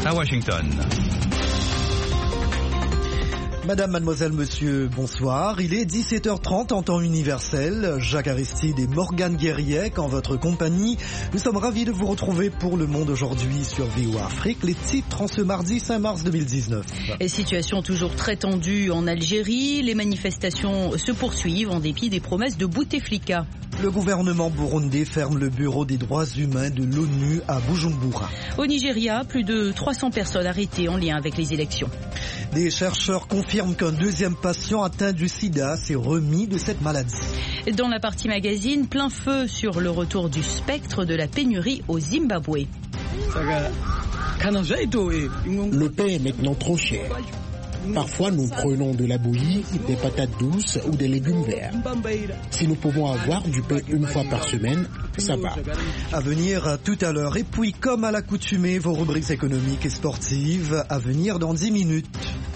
à Washington. Madame, mademoiselle, monsieur, bonsoir. Il est 17h30 en temps universel. Jacques Aristide et Morgane Guerriec en votre compagnie. Nous sommes ravis de vous retrouver pour Le Monde aujourd'hui sur VOA Afrique. Les titres en ce mardi 5 mars 2019. Et situation toujours très tendue en Algérie. Les manifestations se poursuivent en dépit des promesses de Bouteflika. Le gouvernement burundais ferme le bureau des droits humains de l'ONU à Bujumbura. Au Nigeria, plus de 300 personnes arrêtées en lien avec les élections. Des chercheurs confirment qu'un deuxième patient atteint du sida s'est remis de cette maladie. Dans la partie magazine, plein feu sur le retour du spectre de la pénurie au Zimbabwe. Le pain est maintenant trop cher. Parfois, nous prenons de la bouillie, des patates douces ou des légumes verts. Si nous pouvons avoir du pain une fois par semaine, ça va. À venir tout à l'heure. Et puis, comme à l'accoutumée, vos rubriques économiques et sportives à venir dans 10 minutes.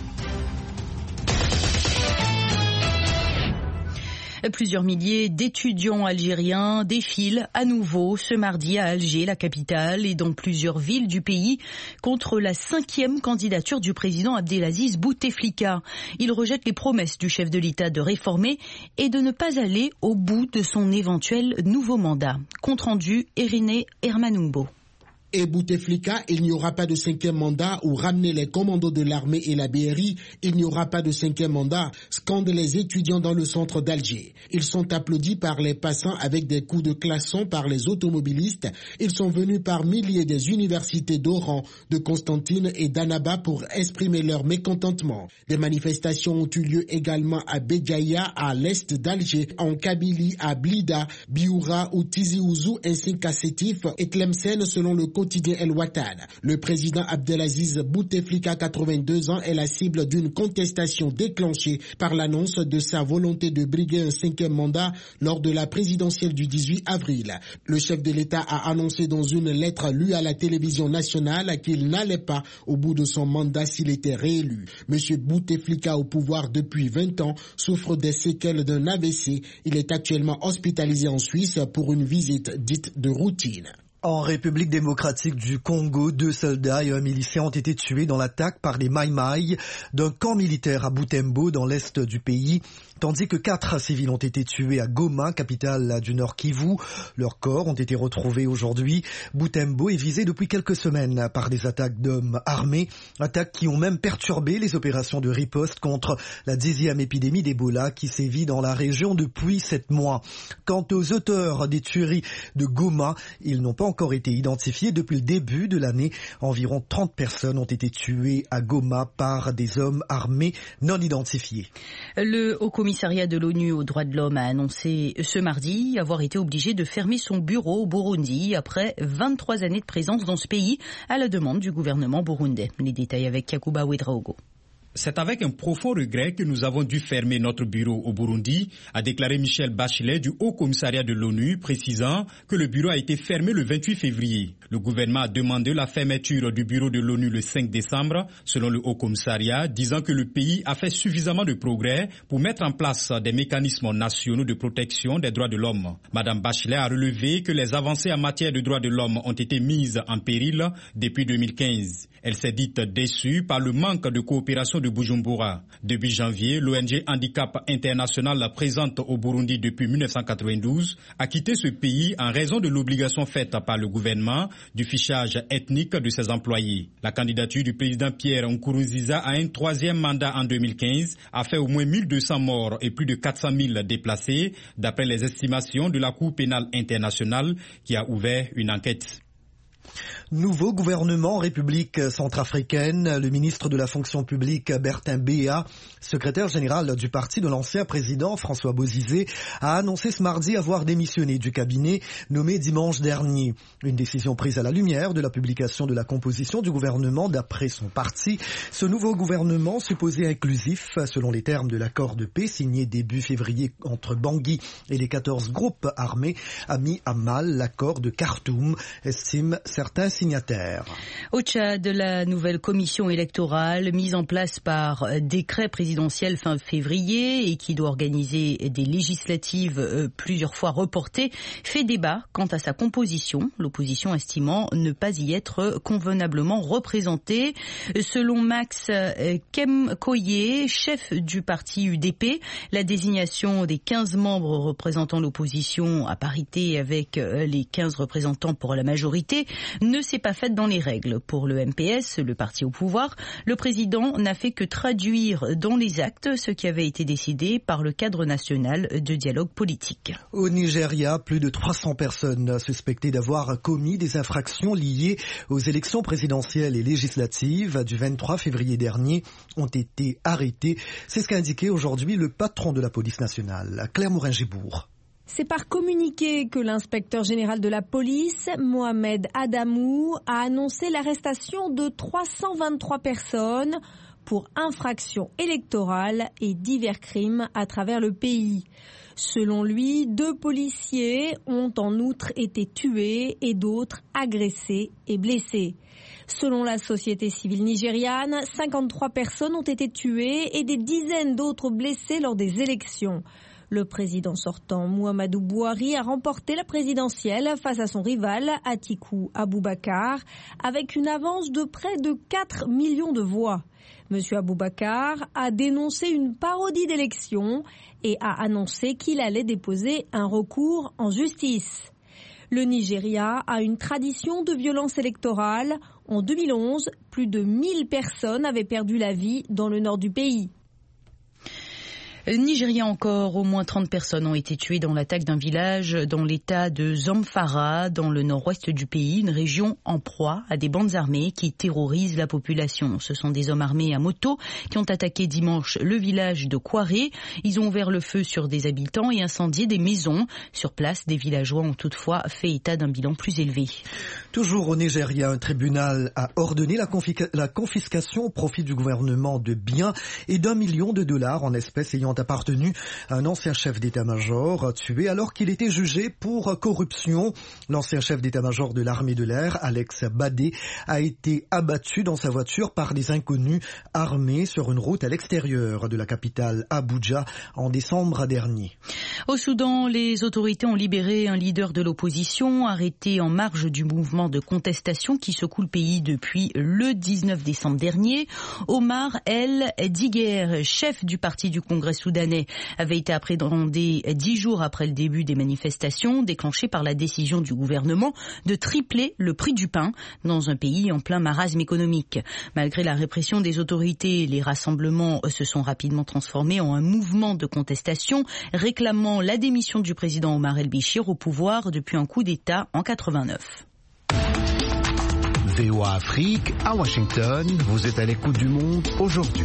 Plusieurs milliers d'étudiants algériens défilent à nouveau ce mardi à Alger, la capitale, et dans plusieurs villes du pays contre la 5e candidature du président Abdelaziz Bouteflika. Il rejette les promesses du chef de l'État de réformer et de ne pas aller au bout de son éventuel nouveau mandat. Compte rendu, Ériné Hermanumbo. Et Bouteflika, il n'y aura pas de 5e mandat ou ramener les commandos de l'armée et la BRI, il n'y aura pas de 5e mandat, scandent les étudiants dans le centre d'Alger. Ils sont applaudis par les passants avec des coups de klaxon par les automobilistes. Ils sont venus par milliers des universités d'Oran, de Constantine et d'Annaba pour exprimer leur mécontentement. Des manifestations ont eu lieu également à Béjaïa, à l'est d'Alger, en Kabylie, à Blida, Bioura ou Tizi Ouzou ainsi qu'à Sétif et Tlemcen selon le quotidien El Watan. Le président Abdelaziz Bouteflika, 82 ans, est la cible d'une contestation déclenchée par l'annonce de sa volonté de briguer un 5e mandat lors de la présidentielle du 18 avril. Le chef de l'État a annoncé dans une lettre lue à la télévision nationale qu'il n'allait pas au bout de son mandat s'il était réélu. Monsieur Bouteflika, au pouvoir depuis 20 ans, souffre des séquelles d'un AVC. Il est actuellement hospitalisé en Suisse pour une visite dite de routine. En République démocratique du Congo, 2 soldats et un milicien ont été tués dans l'attaque par les Maï-Maï d'un camp militaire à Butembo dans l'est du pays, tandis que 4 civils ont été tués à Goma, capitale du Nord Kivu. Leurs corps ont été retrouvés aujourd'hui. Butembo est visé depuis quelques semaines par des attaques d'hommes armés, attaques qui ont même perturbé les opérations de riposte contre la 10e épidémie d'Ebola qui sévit dans la région depuis 7 mois. Quant aux auteurs des tueries de Goma, ils n'ont pas encore été identifiés depuis le début de l'année. Environ 30 personnes ont été tuées à Goma par des hommes armés non identifiés. Le Haut-Commissariat de l'ONU aux droits de l'homme a annoncé ce mardi avoir été obligé de fermer son bureau au Burundi après 23 années de présence dans ce pays à la demande du gouvernement burundais. Les détails avec Yakuba Ouedraogo. C'est avec un profond regret que nous avons dû fermer notre bureau au Burundi, a déclaré Michelle Bachelet du Haut-Commissariat de l'ONU, précisant que le bureau a été fermé le 28 février. Le gouvernement a demandé la fermeture du bureau de l'ONU le 5 décembre, selon le Haut-Commissariat, disant que le pays a fait suffisamment de progrès pour mettre en place des mécanismes nationaux de protection des droits de l'homme. Madame Bachelet a relevé que les avancées en matière de droits de l'homme ont été mises en péril depuis 2015. Elle s'est dite déçue par le manque de coopération de Bujumbura. Début janvier, l'ONG Handicap International présente au Burundi depuis 1992 a quitté ce pays en raison de l'obligation faite par le gouvernement du fichage ethnique de ses employés. La candidature du président Pierre Nkurunziza à un 3e mandat en 2015 a fait au moins 1200 morts et plus de 400 000 déplacés, d'après les estimations de la Cour pénale internationale qui a ouvert une enquête. Nouveau gouvernement en République centrafricaine, le ministre de la fonction publique Bertin Béa, secrétaire général du parti de l'ancien président François Bozizé, a annoncé ce mardi avoir démissionné du cabinet nommé dimanche dernier. Une décision prise à la lumière de la publication de la composition du gouvernement d'après son parti. Ce nouveau gouvernement, supposé inclusif selon les termes de l'accord de paix signé début février entre Bangui et les 14 groupes armés, a mis à mal l'accord de Khartoum, estime certains signataires. Au Tchad, la nouvelle commission électorale mise en place par décret présidentiel fin février et qui doit organiser des législatives plusieurs fois reportées fait débat quant à sa composition, l'opposition estimant ne pas y être convenablement représentée. Selon Max Kemkoye, chef du parti UDP, la désignation des 15 membres représentant l'opposition à parité avec les 15 représentants pour la majorité ne s'est pas faite dans les règles. Pour le MPS, le parti au pouvoir, le président n'a fait que traduire dans les actes ce qui avait été décidé par le cadre national de dialogue politique. Au Nigeria, plus de 300 personnes suspectées d'avoir commis des infractions liées aux élections présidentielles et législatives du 23 février dernier ont été arrêtées. C'est ce qu'a indiqué aujourd'hui le patron de la police nationale, Claire Morin-Gibourg. C'est par communiqué que l'inspecteur général de la police, Mohamed Adamou, a annoncé l'arrestation de 323 personnes pour infractions électorales et divers crimes à travers le pays. Selon lui, 2 policiers ont en outre été tués et d'autres agressés et blessés. Selon la société civile nigériane, 53 personnes ont été tuées et des dizaines d'autres blessées lors des élections. Le président sortant, Muhammadu Buhari, a remporté la présidentielle face à son rival, Atiku Abubakar, avec une avance de près de 4 millions de voix. M. Abubakar a dénoncé une parodie d'élection et a annoncé qu'il allait déposer un recours en justice. Le Nigeria a une tradition de violence électorale. En 2011, plus de 1000 personnes avaient perdu la vie dans le nord du pays. Nigeria encore, au moins 30 personnes ont été tuées dans l'attaque d'un village dans l'état de Zamfara, dans le nord-ouest du pays, une région en proie à des bandes armées qui terrorisent la population. Ce sont des hommes armés à moto qui ont attaqué dimanche le village de Kware. Ils ont ouvert le feu sur des habitants et incendié des maisons. Sur place, des villageois ont toutefois fait état d'un bilan plus élevé. Toujours au Nigeria, un tribunal a ordonné la confiscation au profit du gouvernement de biens et d'1 million de dollars en espèces ayant appartenu à un ancien chef d'état-major tué alors qu'il était jugé pour corruption. L'ancien chef d'état-major de l'armée de l'air, Alex Badé, a été abattu dans sa voiture par des inconnus armés sur une route à l'extérieur de la capitale Abuja en décembre dernier. Au Soudan, les autorités ont libéré un leader de l'opposition arrêté en marge du mouvement de contestation qui secoue le pays depuis le 19 décembre dernier. Omar El Diguer, chef du parti du Congrès soudanais, avait été appréhendé 10 jours après le début des manifestations déclenchées par la décision du gouvernement de tripler le prix du pain dans un pays en plein marasme économique. Malgré la répression des autorités, les rassemblements se sont rapidement transformés en un mouvement de contestation réclamant la démission du président Omar El-Béchir au pouvoir depuis un coup d'État en 89. VOA Afrique, à Washington, vous êtes à l'écoute du monde aujourd'hui.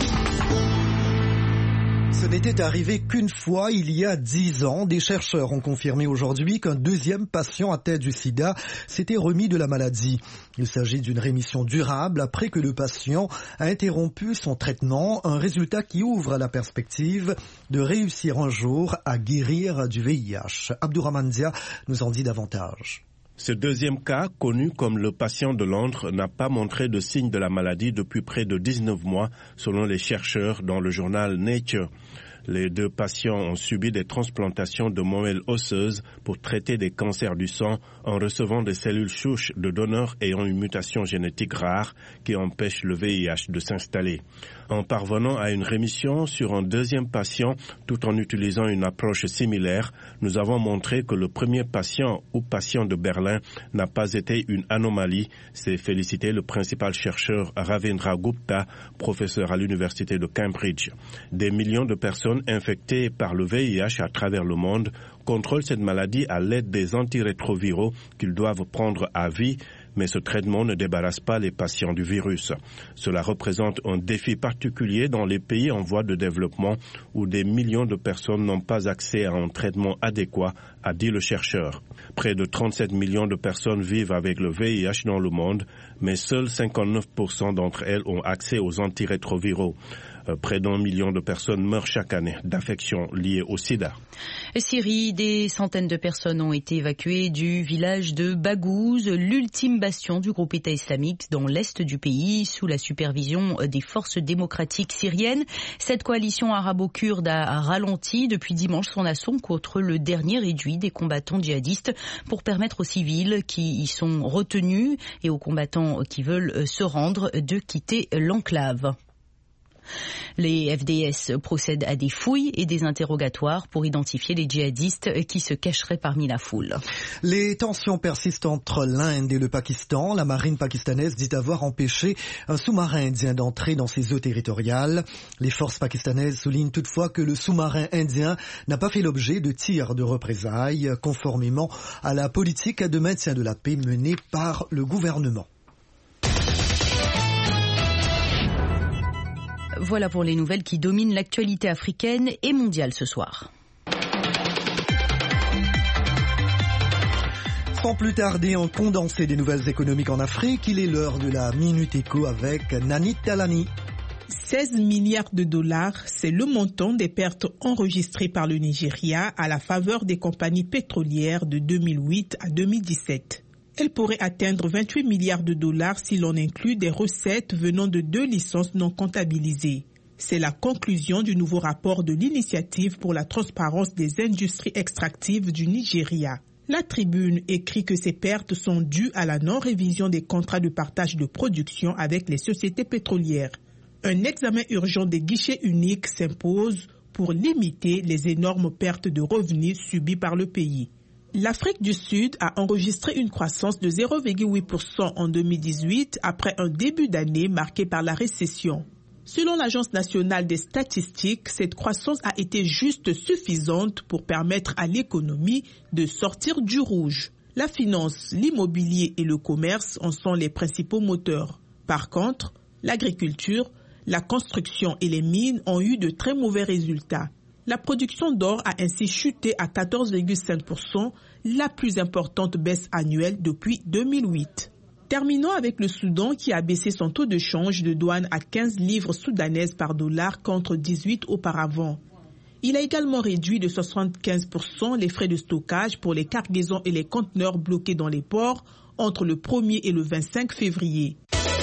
Ce n'était arrivé qu'une fois il y a 10 ans. Des chercheurs ont confirmé aujourd'hui qu'un deuxième patient atteint du sida s'était remis de la maladie. Il s'agit d'une rémission durable après que le patient a interrompu son traitement, un résultat qui ouvre la perspective de réussir un jour à guérir du VIH. Abdourahmane Dia nous en dit davantage. Ce deuxième cas, connu comme le patient de Londres, n'a pas montré de signes de la maladie depuis près de 19 mois, selon les chercheurs dans le journal Nature. Les 2 patients ont subi des transplantations de moelle osseuse pour traiter des cancers du sang en recevant des cellules souches de donneurs ayant une mutation génétique rare qui empêche le VIH de s'installer. En parvenant à une rémission sur un deuxième patient tout en utilisant une approche similaire, nous avons montré que le premier patient ou patient de Berlin n'a pas été une anomalie, s'est félicité le principal chercheur Ravindra Gupta, professeur à l'université de Cambridge. Des millions de personnes infectées par le VIH à travers le monde contrôlent cette maladie à l'aide des antirétroviraux qu'ils doivent prendre à vie, mais ce traitement ne débarrasse pas les patients du virus. Cela représente un défi particulier dans les pays en voie de développement où des millions de personnes n'ont pas accès à un traitement adéquat, a dit le chercheur. Près de 37 millions de personnes vivent avec le VIH dans le monde, mais seuls 59% d'entre elles ont accès aux antirétroviraux. Près d'1 million de personnes meurent chaque année d'affections liées au sida. Syrie, des centaines de personnes ont été évacuées du village de Baghouz, l'ultime bastion du groupe État islamique dans l'est du pays, sous la supervision des forces démocratiques syriennes. Cette coalition arabo-kurde a ralenti depuis dimanche son assaut contre le dernier réduit des combattants djihadistes pour permettre aux civils qui y sont retenus et aux combattants qui veulent se rendre de quitter l'enclave. Les FDS procèdent à des fouilles et des interrogatoires pour identifier les djihadistes qui se cacheraient parmi la foule. Les tensions persistent entre l'Inde et le Pakistan. La marine pakistanaise dit avoir empêché un sous-marin indien d'entrer dans ses eaux territoriales. Les forces pakistanaises soulignent toutefois que le sous-marin indien n'a pas fait l'objet de tirs de représailles, conformément à la politique de maintien de la paix menée par le gouvernement. Voilà pour les nouvelles qui dominent l'actualité africaine et mondiale ce soir. Sans plus tarder, un condensé des nouvelles économiques en Afrique, il est l'heure de la Minute Éco avec Nani Talani. 16 milliards de dollars, c'est le montant des pertes enregistrées par le Nigeria à la faveur des compagnies pétrolières de 2008 à 2017. Elle pourrait atteindre 28 milliards de dollars si l'on inclut des recettes venant de 2 licences non comptabilisées. C'est la conclusion du nouveau rapport de l'Initiative pour la transparence des industries extractives du Nigeria. La Tribune écrit que ces pertes sont dues à la non-révision des contrats de partage de production avec les sociétés pétrolières. Un examen urgent des guichets uniques s'impose pour limiter les énormes pertes de revenus subies par le pays. L'Afrique du Sud a enregistré une croissance de 0,8% en 2018 après un début d'année marqué par la récession. Selon l'Agence nationale des statistiques, cette croissance a été juste suffisante pour permettre à l'économie de sortir du rouge. La finance, l'immobilier et le commerce en sont les principaux moteurs. Par contre, l'agriculture, la construction et les mines ont eu de très mauvais résultats. La production d'or a ainsi chuté à 14,5%, la plus importante baisse annuelle depuis 2008. Terminons avec le Soudan qui a baissé son taux de change de douane à 15 livres soudanaises par dollar contre 18 auparavant. Il a également réduit de 75% les frais de stockage pour les cargaisons et les conteneurs bloqués dans les ports entre le 1er et le 25 février.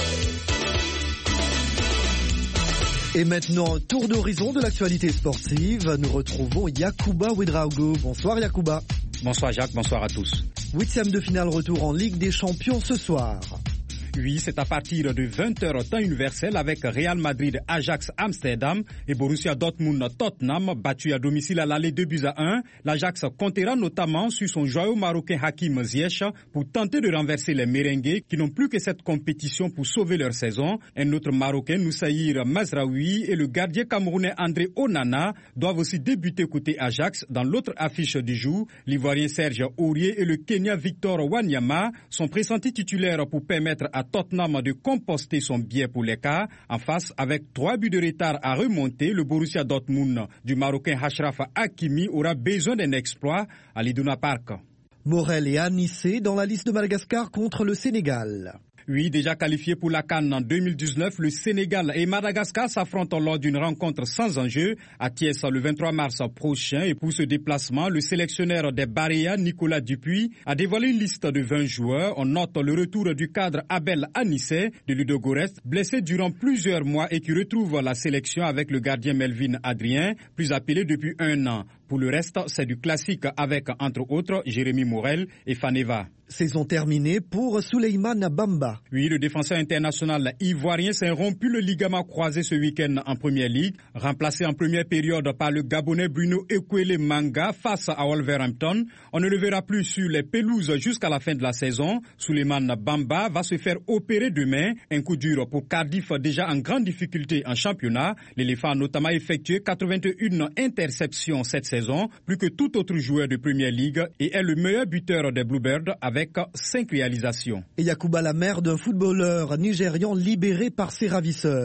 Et maintenant, tour d'horizon de l'actualité sportive. Nous retrouvons Yacouba Ouedraogo. Bonsoir Yacouba. Bonsoir Jacques, bonsoir à tous. 8e de finale retour en Ligue des Champions ce soir. Oui, c'est à partir de 20h temps universel avec Real Madrid, Ajax, Amsterdam et Borussia Dortmund, Tottenham, battu à domicile à l'aller 2-1. L'Ajax comptera notamment sur son joyau marocain Hakim Ziyech pour tenter de renverser les merengues qui n'ont plus que cette compétition pour sauver leur saison. Un autre marocain, Noussaïr Mazraoui, et le gardien camerounais André Onana doivent aussi débuter côté Ajax. Dans l'autre affiche du jour, l'Ivoirien Serge Aurier et le Kenyan Victor Wanyama sont pressentis titulaires pour permettre à Tottenham de composter son billet pour les quarts. En face, avec 3 buts de retard à remonter, le Borussia Dortmund du Marocain Achraf Hakimi aura besoin d'un exploit à l'Iduna Park. Morel est annissé dans la liste de Madagascar contre le Sénégal. Oui, déjà qualifié pour la CAN en 2019, le Sénégal et Madagascar s'affrontent lors d'une rencontre sans enjeu à Thiès le 23 mars prochain. Et pour ce déplacement, le sélectionneur des Baréas, Nicolas Dupuis, a dévoilé une liste de 20 joueurs. On note le retour du cadre Abel Anissé de Ludogorets, blessé durant plusieurs mois et qui retrouve la sélection avec le gardien Melvin Adrien, plus appelé depuis 1 an. Pour le reste, c'est du classique avec, entre autres, Jérémy Morel et Faneva. Saison terminée pour Souleymane Bamba. Oui, le défenseur international ivoirien s'est rompu le ligament croisé ce week-end en Première Ligue. Remplacé en première période par le Gabonais Bruno Ekwele Manga face à Wolverhampton. On ne le verra plus sur les pelouses jusqu'à la fin de la saison. Souleymane Bamba va se faire opérer demain. Un coup dur pour Cardiff, déjà en grande difficulté en championnat. L'éléphant a notamment effectué 81 interceptions cette saison, plus que tout autre joueur de Première Ligue, et est le meilleur buteur des Bluebirds avec 5 réalisations. Et Yacouba, la mère d'un footballeur nigérian libéré par ses ravisseurs.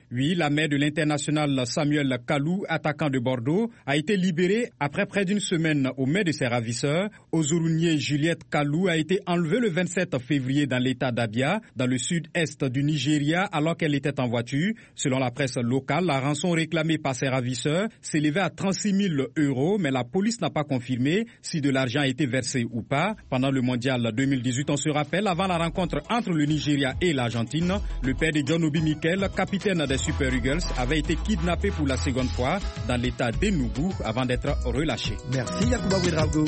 Oui, la mère de l'international Samuel Kalou, attaquant de Bordeaux, a été libérée après près d'une semaine aux mains de ses ravisseurs. Ozourounier Juliette Kalou a été enlevée le 27 février dans l'état d'Abia, dans le sud-est du Nigeria, alors qu'elle était en voiture. Selon la presse locale, la rançon réclamée par ses ravisseurs s'élevait à 36 000 €, mais la police n'a pas confirmé si de l'argent a été versé ou pas. Pendant le mondial 2018, on se rappelle, avant la rencontre entre le Nigeria et l'Argentine, le père de John Obi Mikel, capitaine des Super Eagles, avait été kidnappé pour la seconde fois dans l'état d'Enugu avant d'être relâché. Merci Yacouba Ouedraogo.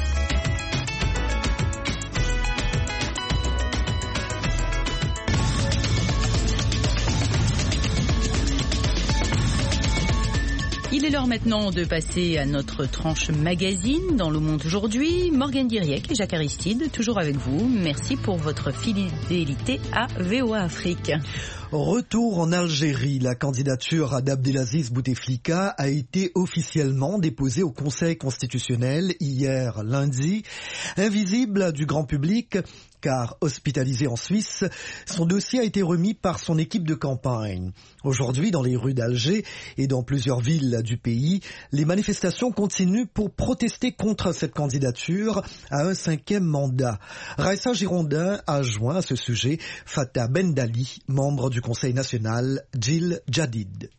Il est l'heure maintenant de passer à notre tranche magazine dans Le Monde aujourd'hui. Morgane Diriec et Jacques Aristide, toujours avec vous. Merci pour votre fidélité à VOA Afrique. Retour en Algérie, la candidature d'Abdelaziz Bouteflika a été officiellement déposée au Conseil constitutionnel hier lundi. Invisible du grand public, car hospitalisé en Suisse, son dossier a été remis par son équipe de campagne. Aujourd'hui, dans les rues d'Alger et dans plusieurs villes du pays, les manifestations continuent pour protester contre cette candidature à un 5e mandat. Raissa Girondin a joint à ce sujet Fatah Bendali, membre du Conseil national, Jill Jadid.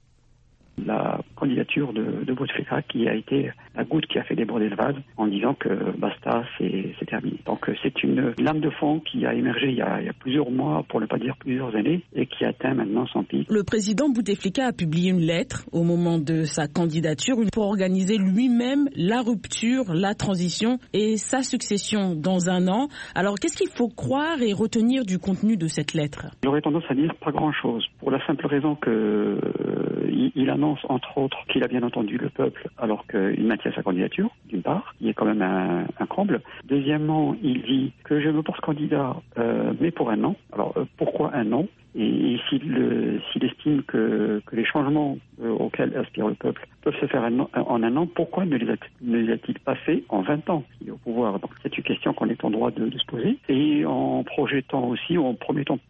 La candidature de Bouteflika qui a été la goutte qui a fait déborder le vase en disant que basta, c'est terminé. Donc c'est une lame de fond qui a émergé il y a plusieurs mois, pour ne pas dire plusieurs années, et qui atteint maintenant son pic. Le président Bouteflika a publié une lettre au moment de sa candidature pour organiser lui-même la rupture, la transition et sa succession dans un an. Alors qu'est-ce qu'il faut croire et retenir du contenu de cette lettre? J'aurais tendance à dire pas grand-chose, pour la simple raison que il annonce entre autres qu'il a bien entendu le peuple alors qu'il maintient sa candidature, d'une part, qui est quand même un comble. Deuxièmement, il dit que je me porte candidat, mais pour un an. Alors pourquoi un an? Et s'il estime que les changements auxquels aspire le peuple peuvent se faire en un an, pourquoi ne les a-t-il pas fait en 20 ans s'il est au pouvoir? Donc c'est une question qu'on est en droit de se poser. Et en projetant aussi, en promettant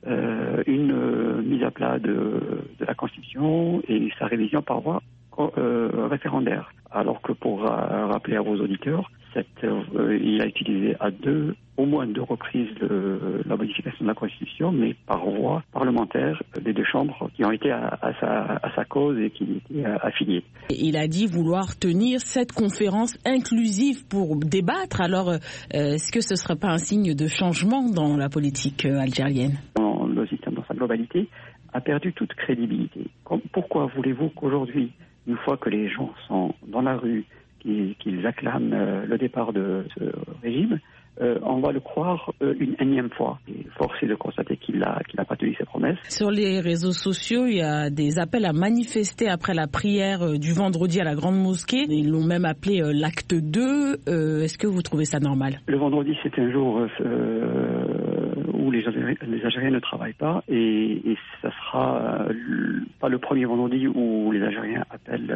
une mise à plat de la Constitution et sa révision par voie référendaire. Alors que pour rappeler à vos auditeurs, il a utilisé au moins deux reprises la modification de la Constitution, mais par voie parlementaire des deux chambres qui ont été à sa cause et qui étaient affiliées. Il a dit vouloir tenir cette conférence inclusive pour débattre. Alors, est-ce que ce ne serait pas un signe de changement dans la politique algérienne? Le système dans sa globalité a perdu toute crédibilité. Pourquoi voulez-vous qu'aujourd'hui, une fois que les gens sont dans la rue, qu'ils acclament le départ de ce régime, on va le croire une énième fois. Et force est de constater qu'il n'a pas tenu ses promesses. Sur les réseaux sociaux, il y a des appels à manifester après la prière du vendredi à la Grande Mosquée. Ils l'ont même appelé l'acte 2. Est-ce que vous trouvez ça normal? Le vendredi, c'est un jour où les Algériens ne travaillent pas et ça sera pas le premier vendredi où les Algériens appellent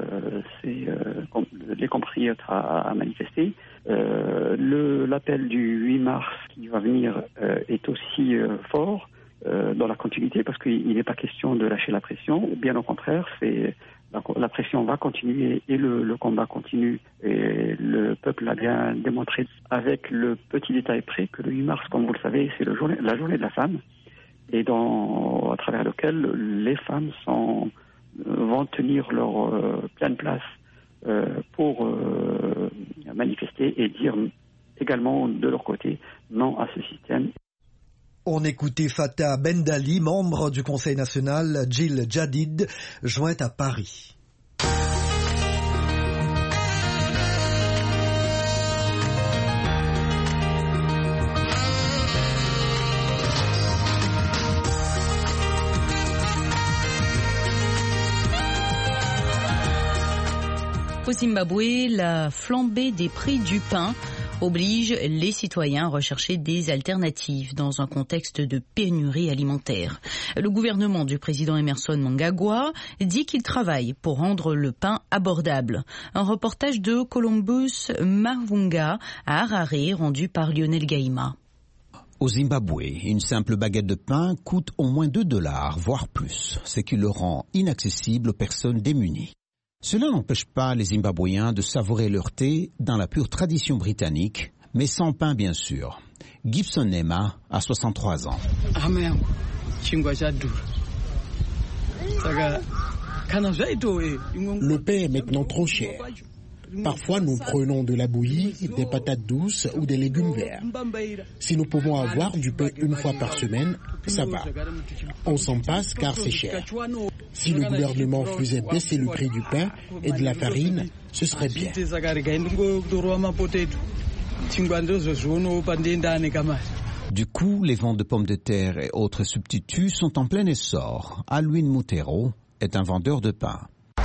les compatriotes à manifester. L'appel du 8 mars qui va venir est aussi fort dans la continuité parce qu'il n'est pas question de lâcher la pression. Bien au contraire, la pression va continuer et le combat continue. Et le peuple a bien démontré avec le petit détail près que le 8 mars, comme vous le savez, c'est la journée de la femme et à travers lequel les femmes vont tenir leur pleine place pour manifester et dire également de leur côté non à ce système. On écoutait Fatah Bendali, membre du Conseil national, Jill Jadid, jointe à Paris. Au Zimbabwe, la flambée des prix du pain oblige les citoyens à rechercher des alternatives dans un contexte de pénurie alimentaire. Le gouvernement du président Emmerson Mnangagwa dit qu'il travaille pour rendre le pain abordable. Un reportage de Columbus Mavunga à Harare rendu par Lionel Gaïma. Au Zimbabwe, une simple baguette de pain coûte au moins $2, voire plus, ce qui le rend inaccessible aux personnes démunies. Cela n'empêche pas les Zimbabwéens de savourer leur thé dans la pure tradition britannique, mais sans pain bien sûr. Gibson Nema a 63 ans. Le pain est maintenant trop cher. Parfois, nous prenons de la bouillie, des patates douces ou des légumes verts. Si nous pouvons avoir du pain une fois par semaine, ça va. On s'en passe car c'est cher. Si le gouvernement faisait baisser le prix du pain et de la farine, ce serait bien. Du coup, les ventes de pommes de terre et autres substituts sont en plein essor. Alwin Mutero est un vendeur de pain.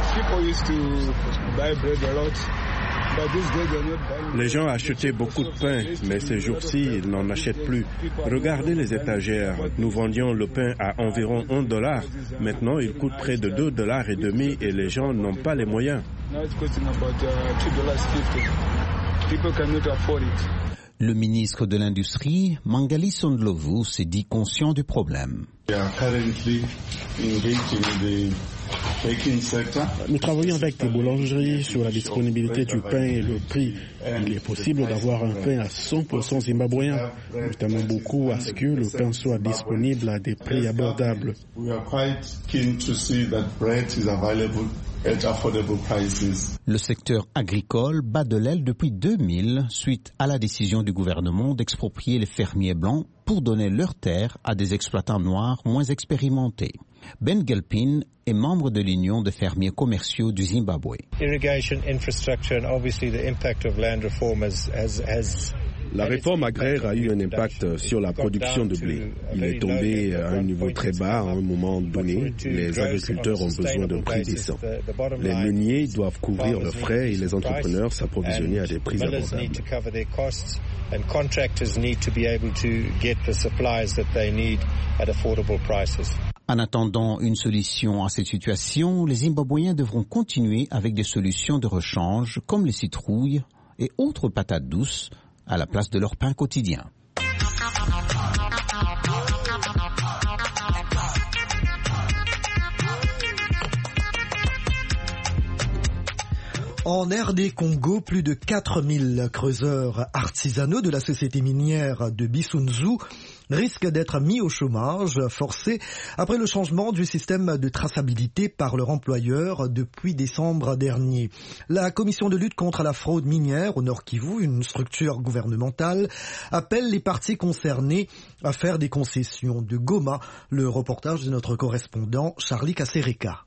Les gens achetaient beaucoup de pain, mais ces jours-ci, ils n'en achètent plus. Regardez les étagères. Nous vendions le pain à environ $1. Maintenant, il coûte près de $2,50 et les gens n'ont pas les moyens. Le ministre de l'Industrie, Mangali Sondlovu, s'est dit conscient du problème. Nous travaillons avec les boulangeries sur la disponibilité du pain et le prix. Il est possible d'avoir un pain à 100% zimbabwéen. Nous tenons beaucoup à ce que le pain soit disponible à des prix abordables. Le secteur agricole bat de l'aile depuis 2000 suite à la décision du gouvernement d'exproprier les fermiers blancs pour donner leurs terres à des exploitants noirs moins expérimentés. Ben Gelpin est membre de l'Union des fermiers commerciaux du Zimbabwe. La réforme agraire a eu un impact sur la production de blé. Il est tombé à un niveau très bas à un moment donné. Les agriculteurs ont besoin d'un prix décent. Les meuniers doivent couvrir leurs frais et les entrepreneurs s'approvisionner à des prix abordables. En attendant une solution à cette situation, les Zimbabwéens devront continuer avec des solutions de rechange comme les citrouilles et autres patates douces à la place de leur pain quotidien. En RD Congo, plus de 4000 creuseurs artisanaux de la société minière de Bisunzu risquent d'être mis au chômage forcé après le changement du système de traçabilité par leur employeur depuis décembre dernier. La commission de lutte contre la fraude minière au Nord Kivu, une structure gouvernementale, appelle les parties concernées à faire des concessions. De Goma, le reportage de notre correspondant Charlie Kasereka.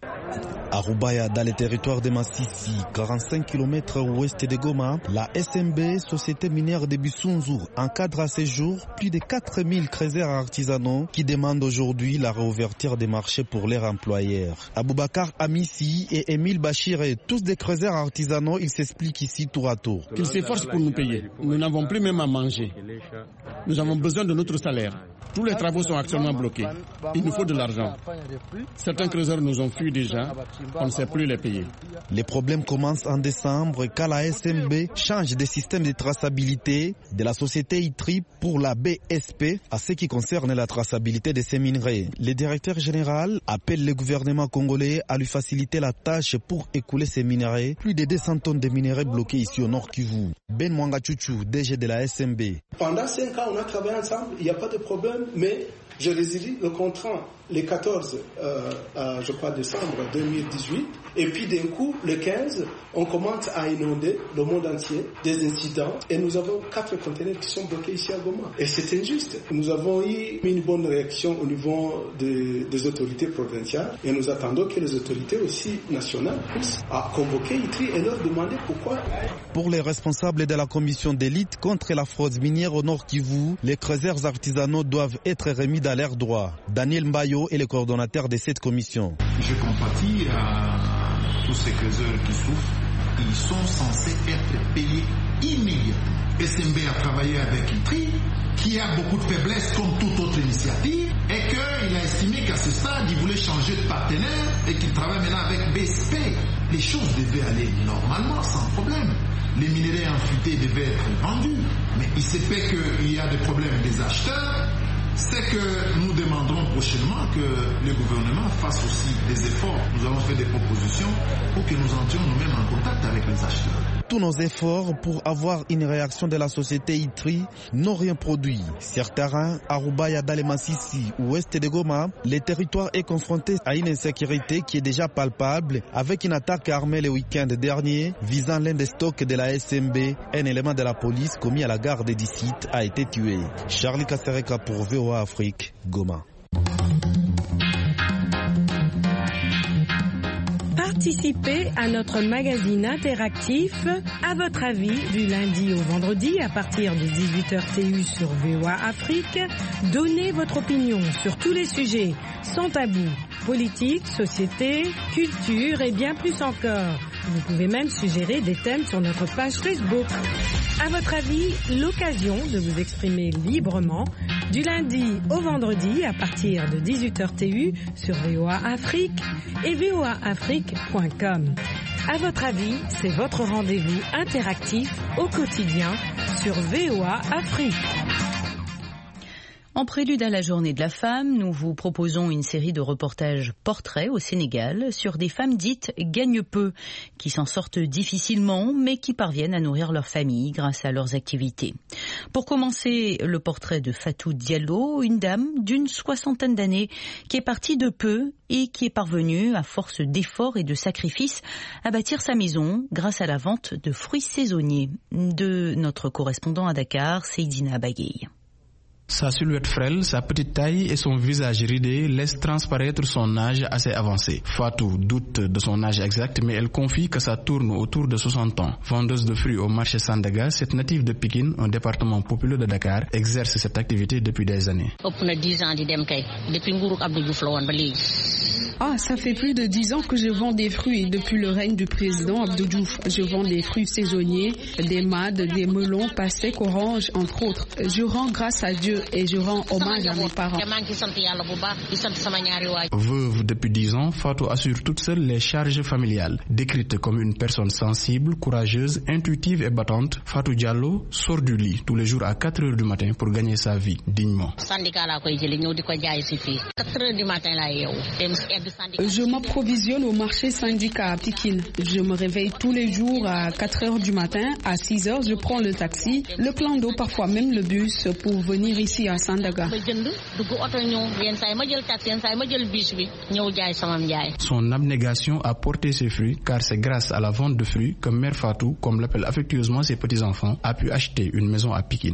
À Rubaya, dans les territoires de Massissi, 45 km ouest de Goma, la SMB, Société minière de Bisunzu, encadre à ce jour plus de 4000 creuseurs artisanaux qui demandent aujourd'hui la réouverture des marchés pour leurs employeurs. Aboubakar Amissi et Émile Bachir, tous des creuseurs artisanaux, ils s'expliquent ici tour à tour. Qu'ils s'efforcent pour nous payer. Nous n'avons plus même à manger. Nous avons besoin de notre salaire. Tous les travaux sont actuellement bloqués. Il nous faut de l'argent. Certains creuseurs nous ont fui déjà. On ne sait plus les payer. Les problèmes commencent en décembre quand la SMB change de système de traçabilité de la société ITRI pour la BSP à ce qui concerne la traçabilité de ces minerais. Le directeur général appelle le gouvernement congolais à lui faciliter la tâche pour écouler ces minerais. Plus de 200 tonnes de minerais bloqués ici au Nord Kivu. Ben Mwangachuchu, DG de la SMB. Pendant 5 ans, on a travaillé ensemble, il n'y a pas de problème, mais je résilie le contrat le 14, je crois, décembre 2018. Et puis d'un coup, le 15, on commence à inonder le monde entier des incidents. Et nous avons 4 conteneurs qui sont bloqués ici à Goma. Et c'est injuste. Nous avons eu une bonne réaction au niveau des autorités provinciales. Et nous attendons que les autorités aussi nationales puissent convoquer ITRI et leur demander pourquoi. Pour les responsables de la commission d'élite contre la fraude minière au Nord Kivu, les creuseurs artisanaux doivent être remis dans leurs droits. Daniel Mbayo est le coordonnateur de cette commission. Je compatis à tous ces creuseurs qui souffrent. Ils sont censés être payés immédiatement. SMB a travaillé avec ITRI, qui a beaucoup de faiblesses comme toute autre initiative, et qu'il a estimé qu'à ce stade, il voulait changer de partenaire et qu'il travaille maintenant avec BSP. Les choses devaient aller normalement, sans problème. Les minerais amputés devaient être vendus. Mais il se fait qu'il y a des problèmes des acheteurs. C'est que nous demanderons prochainement que le gouvernement fasse aussi des efforts. Nous allons faire des propositions pour que nous entrions nous-mêmes en contact avec les acheteurs. Tous nos efforts pour avoir une réaction de la société ITRI n'ont rien produit. Sur terrain, à Roubaïa, Dalemassissi, ouest de Goma, le territoire est confronté à une insécurité qui est déjà palpable avec une attaque armée le week-end dernier visant l'un des stocks de la SMB. Un élément de la police commis à la gare de Dicit a été tué. Charlie Kasereka pour VOA Afrique, Goma. Participez à notre magazine interactif À votre avis du lundi au vendredi à partir de 18h TU sur VOA Afrique. Donnez votre opinion sur tous les sujets sans tabou, politique, société, culture et bien plus encore. Vous pouvez même suggérer des thèmes sur notre page Facebook. À votre avis, l'occasion de vous exprimer librement du lundi au vendredi à partir de 18h TU sur VOA Afrique et voaafrique.com. À votre avis, c'est votre rendez-vous interactif au quotidien sur VOA Afrique. En prélude à la journée de la femme, nous vous proposons une série de reportages portraits au Sénégal sur des femmes dites gagne-peu, qui s'en sortent difficilement mais qui parviennent à nourrir leur famille grâce à leurs activités. Pour commencer, le portrait de Fatou Diallo, une dame d'une 60aine d'années qui est partie de peu et qui est parvenue, à force d'efforts et de sacrifices, à bâtir sa maison grâce à la vente de fruits saisonniers. De notre correspondant à Dakar, Seydina Bagay. Sa silhouette frêle, sa petite taille et son visage ridé laissent transparaître son âge assez avancé. Fatou doute de son âge exact, mais elle confie que ça tourne autour de 60 ans. Vendeuse de fruits au marché Sandaga, cette native de Pikine, un département populaire de Dakar, exerce cette activité depuis des années. Ça fait plus de 10 ans que je vends des fruits depuis le règne du président Abdou Diouf. Je vends des fruits saisonniers, des mades, des melons, pastèques, oranges, entre autres. Je rends grâce à Dieu et je rends hommage à mes parents. Veuve depuis 10 ans, Fatou assure toute seule les charges familiales. Décrite comme une personne sensible, courageuse, intuitive et battante, Fatou Diallo sort du lit tous les jours à 4 heures du matin pour gagner sa vie dignement. Je m'approvisionne au marché syndicat à Pikine. Je me réveille tous les jours à 4 heures du matin. À 6 heures, je prends le taxi, le plan d'eau, parfois même le bus pour venir ici à Sandaga. Son abnégation a porté ses fruits car c'est grâce à la vente de fruits que Mère Fatou, comme l'appellent affectueusement ses petits-enfants, a pu acheter une maison à Pikine.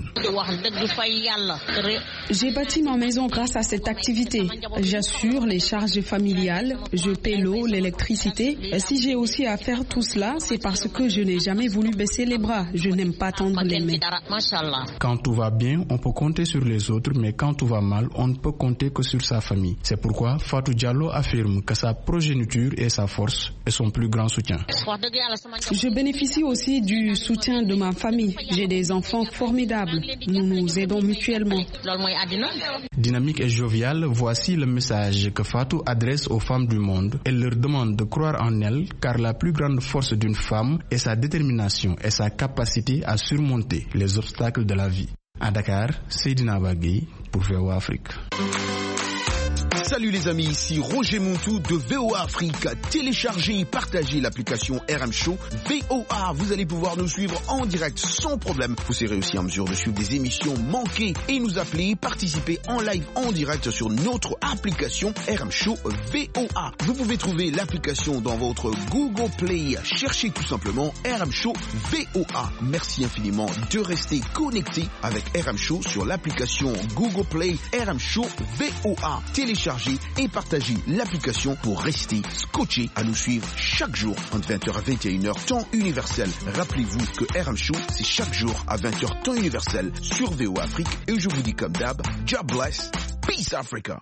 J'ai bâti ma maison grâce à cette activité. J'assure les charges familiales, je paie l'eau, l'électricité. Si j'ai aussi à faire tout cela, c'est parce que je n'ai jamais voulu baisser les bras. Je n'aime pas tendre les mains. Quand tout va bien, on peut compter sur les autres, mais quand tout va mal, on ne peut compter que sur sa famille. C'est pourquoi Fatou Diallo affirme que sa progéniture est sa force et son plus grand soutien. Je bénéficie aussi du soutien de ma famille. J'ai des enfants formidables. Nous nous aidons mutuellement. Dynamique et joviale, voici le message que Fatou adresse aux femmes du monde. Elle leur demande de croire en elles, car la plus grande force d'une femme est sa détermination et sa capacité à surmonter les obstacles de la vie. À Dakar, Seydina Bagay pour VOA Afrique. Salut les amis, ici Roger Montou de VOA Afrique. Téléchargez et partagez l'application RM Show VOA. Vous allez pouvoir nous suivre en direct sans problème. Vous serez aussi en mesure de suivre des émissions manquées et nous appeler, participer en live en direct sur notre application RM Show VOA. Vous pouvez trouver l'application dans votre Google Play. Cherchez tout simplement RM Show VOA. Merci infiniment de rester connecté avec RM Show sur l'application Google Play RM Show VOA. Téléchargez et partagez l'application pour rester scotché à nous suivre chaque jour entre 20h à 21h temps universel. Rappelez-vous que RM Show c'est chaque jour à 20h temps universel sur VOA Afrique et je vous dis comme d'hab, God bless, peace Africa.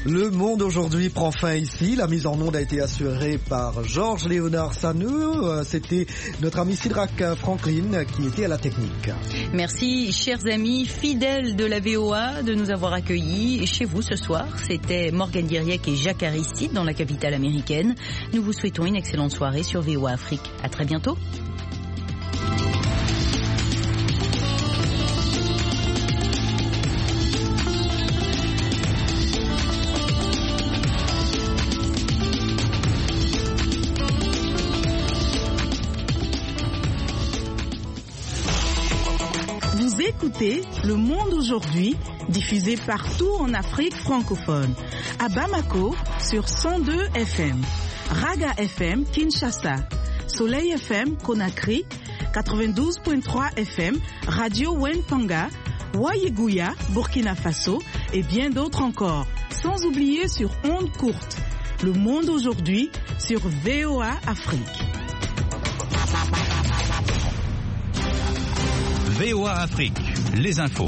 Le Monde aujourd'hui prend fin ici. La mise en onde a été assurée par Georges-Léonard Saneux. C'était notre ami Sidrak Franklin qui était à la technique. Merci, chers amis fidèles de la VOA, de nous avoir accueillis chez vous ce soir. C'était Morgane Guiriec et Jacques Aristide dans la capitale américaine. Nous vous souhaitons une excellente soirée sur VOA Afrique. À très bientôt. Écoutez Le Monde aujourd'hui, diffusé partout en Afrique francophone. À Bamako, sur 102 FM. Raga FM, Kinshasa. Soleil FM, Conakry. 92.3 FM, Radio Wenpanga. Wayeguya, Burkina Faso. Et bien d'autres encore. Sans oublier sur ondes courtes. Le Monde aujourd'hui, sur VOA Afrique. VOA Afrique, les infos.